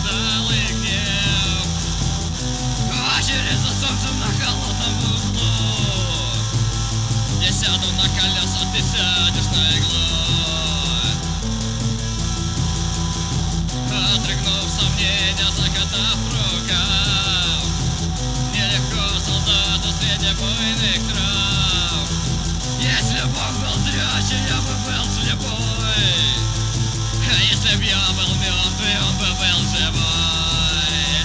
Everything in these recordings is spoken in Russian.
запоздалый гнев. Очередь за солнцем на холодном углу. Я сяду на колеса, ты сядешь на иглу. Отрыгнув сомнения, закатав рукав, нелегко солдату среди буйных трав. Если Бог был зрячий, я бы был слепой. А если б я был мертвый, он бы был живой.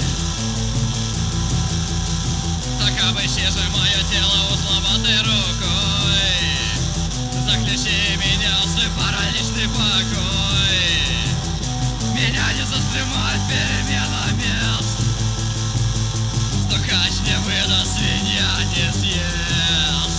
Так обыщи же мое тело узловатой рукой. Заключи меня в свой параличный покой. Меня не застремает перемена мест. Стукач не выдаст, свинья не съест.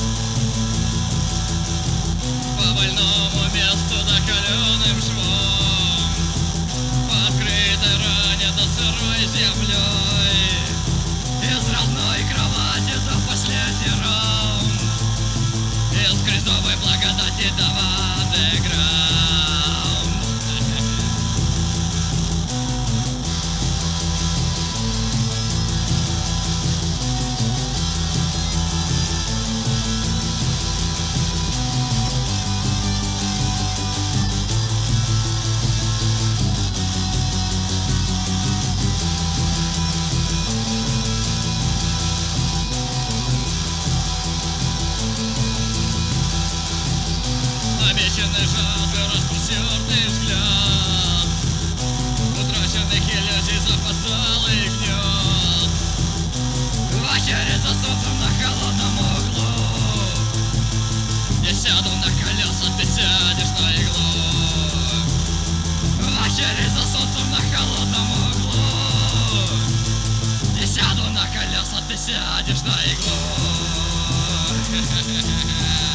По больному месту закаленным швом, по открытой ране до сырой землей, из родной кровати до последний раунд, из грязовой благодати до воды граунд. Обещанный жалкий распростертый взгляд, утраченных иллюзий запоздалый гнет. В очередь за солнцем на холодном углу. Я сяду на колеса, ты сядешь на иглу. В очередь за солнцем на холодном углу. Я сяду на колеса, ты сядешь на иглу.